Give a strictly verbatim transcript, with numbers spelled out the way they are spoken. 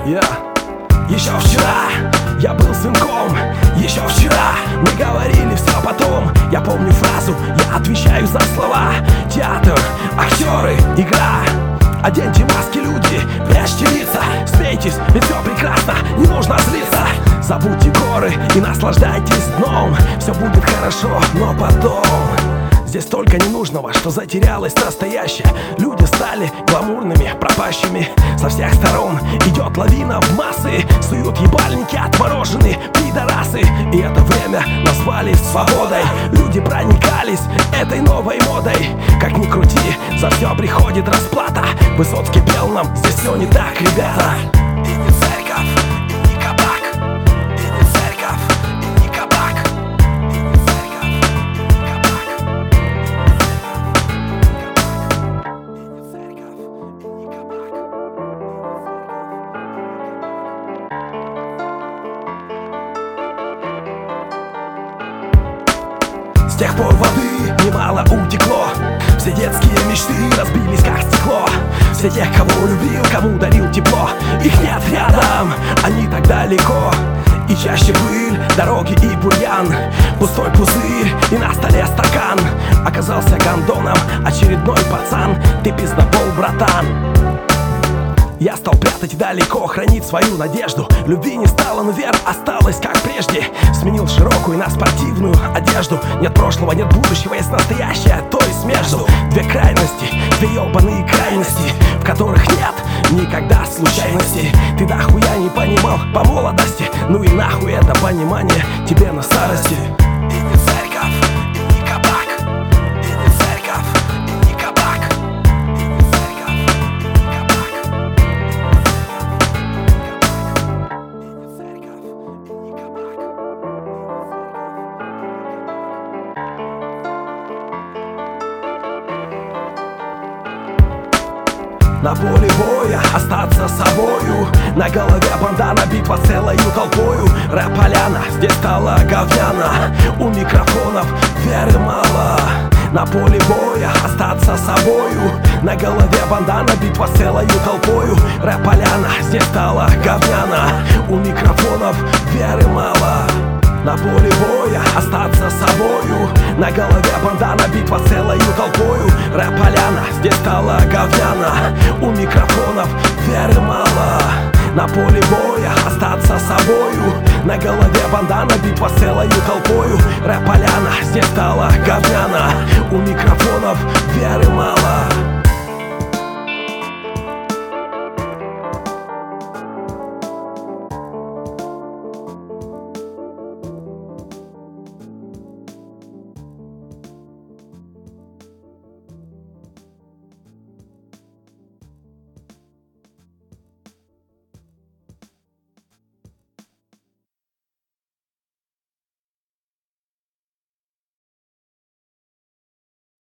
Я Еще вчера я был сынком, еще вчера мы говорили все потом. Я помню фразу, я отвечаю за слова. Театр, актеры, игра. Оденьте маски, люди, прячьте лица. Смейтесь, ведь все прекрасно, не нужно злиться. Забудьте горы и наслаждайтесь дном. Все будет хорошо, но потом. Здесь столько ненужного, что затерялось настоящее. Люди стали гламурными, пропащими. Со всех сторон идет лавина в массы. Суют ебальники отмороженные пидорасы. И это время назвали свободой. Люди проникались этой новой модой. Как ни крути, за все приходит расплата. Высоцкий пел нам: здесь все не так, ребята. И не церковь, и не кабак. И не церковь, и не кабак. И не церковь, и не кабак. И не церковь, и не кабак. С тех пор воды немало утекло. Все детские мечты разбились как стекло. Все тех, кого любил, кому дарил тепло, их нет рядом, они так далеко. И чаще пыль, дороги и бурьян. Пустой пузырь и на столе стакан. Оказался гондоном очередной пацан. Ты пиздобол, братан. Я стал прятать далеко, хранить свою надежду. Любви не стало, но вера осталась как прежде. Сменил широкую на спортивную одежду. Нет прошлого, нет будущего, есть настоящее, то есть между. Две крайности, две ебаные крайности, в которых нет никогда случайностей. Ты нахуя не понимал по молодости, ну и нахуй это понимание тебе на старости. И не церковь, и не кабак. И не церковь, и не кабак. И не церковь, и не кабак. И не церковь, и не кабак. На поле боя остаться собою. На голове бандана, битва с целою толпою. Рэп-поляна здесь стала говняна. У микрофонов веры мало. На поле боя остаться собою. На голове бандана, битва с целою толпою. Рэп-поляна здесь стала говняна. У микрофонов веры мало. На поле боя остаться собою. На голове бандана, битва с целою толпою. Рэп-поляна здесь стала говняна. У микрофонов веры мало. На поле боя остаться собою. На голове бандана, битва с целою толпою. Рэп-поляна здесь стала говняна. У микрофонов веры мало.